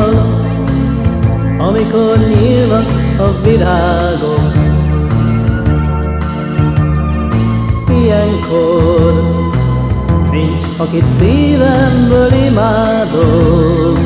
távol, amikor nyílnak a virágok. Ilyenkor nincs, akit szívemből imádok.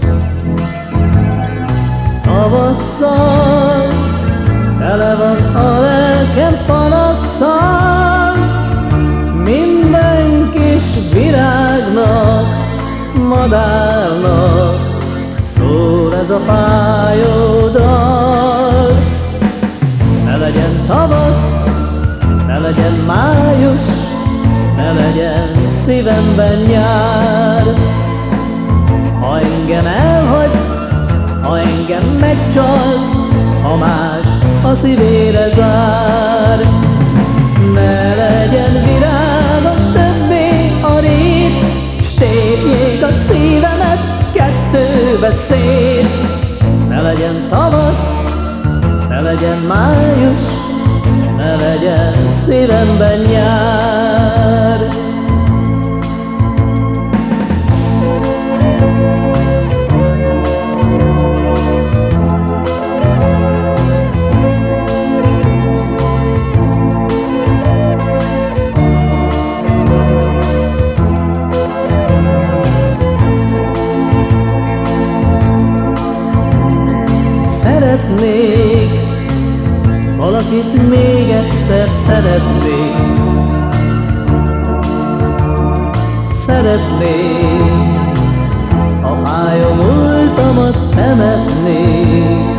Tavasszal tele van a lelkem panasszal, minden kis virágnak, madárnak szól ez a fájó dal. Ne legyen tavasz, ne legyen május, ne legyen szívemben nyár. Ha engem elhagysz, ha engem megcsalsz, ha más a szívére zár. Ne legyen virágos többé a rét, s tépjék a szívemet kettőbe szét. Ne legyen tavasz, ne legyen május, ne legyen szívemben nyár. Szeretnék valakit még egyszer szeretnék. Szeretnék, a fájó múltamat temetnék.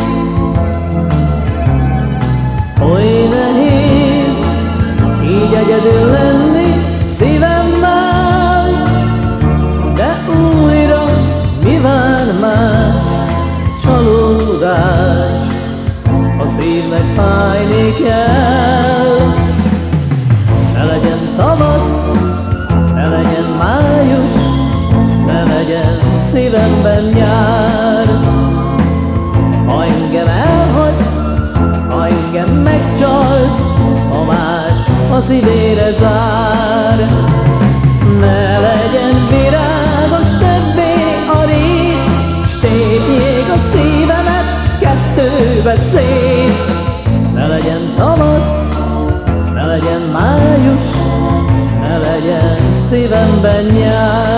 Oly nehéz így egyedül lenni szívemmel, de újra mi vár más? Csalódás, a szívnek fájni kell. Ne legyen tavasz, ne legyen május, ne legyen szívemben nyár. Ha engem elhagysz, ha engem megcsalsz, ha más a szívére zár. Ne legyen virágos többé a rét, s tépjék a szívemet kettőbe szét. Ne legyen tavasz, ne legyen május, ne legyen szívemben nyár.